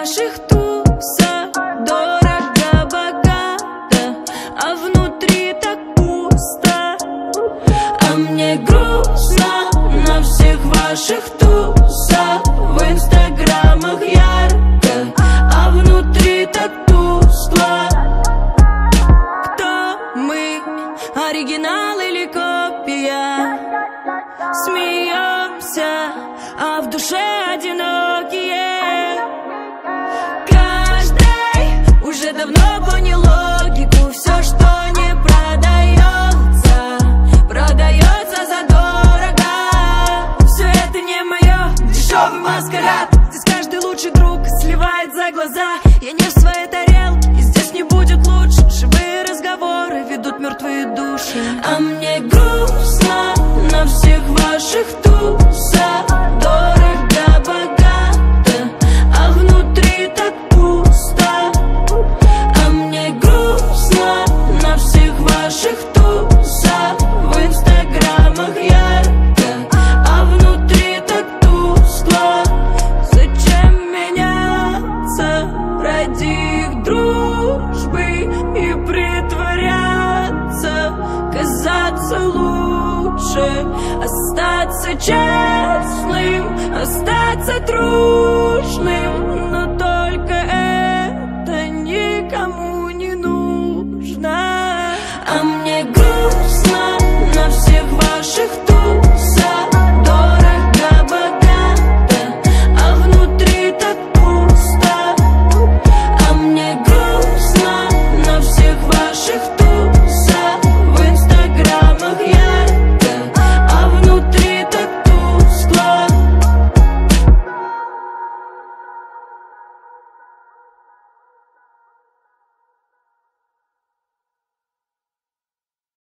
ваших тусах дорого-богато, а внутри так пусто. А мне грустно на всех ваших тусах, в инстаграмах ярко, а внутри так тускло. Кто мы, оригинал или копия? Смеемся, а в душе одинокие. Каждый уже давно понял логику. Все, что не продается, продается задорого. Все это не мое, дешевый маскарад. Здесь каждый лучший друг сливает за глаза. Я не в своей тарелке, и здесь не будет лучше. Живые разговоры ведут мертвые души. А мне грустно на всех ваших тусах дорого-богато, а внутри так пусто. А мне грустно на всех ваших тусах, в инстаграмах ярко, а внутри так тускло. Зачем меняться ради их дружбы и притворяться, казаться лучше, остаться честным, остаться трудным?